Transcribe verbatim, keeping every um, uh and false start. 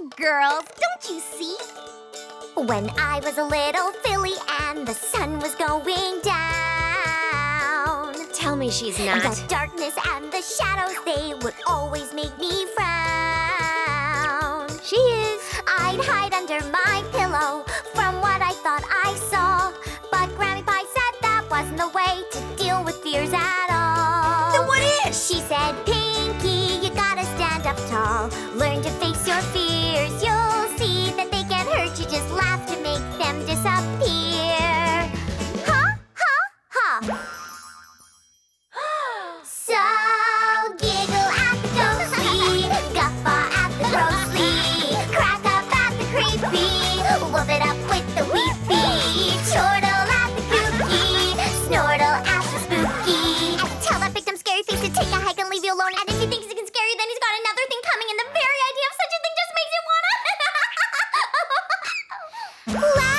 girls, don't you see? When I was a little filly and the sun was going down. Tell me she's not. The darkness and the shadows, they would always make me frown. She is. I'd hide under my pillow from what I thought I saw. But Grammy Pie said that wasn't the way to deal with fears at all. Then what is? She said, Pinky, you gotta stand up tall. Learn to face your fears. You'll see that they can't hurt you. Just laugh to make them disappear. Ha, ha, ha. So giggle at the ghostly, guffaw at the grossly, crack up at the creepy, whoop it up with the weepy, chortle at the kooky, snortle at the spooky. And tell that victim scary face to take a hike and leave you alone. And if he thinks he can scare you, then he's got another thing coming. And the very idea of such a thing just makes you wanna laugh.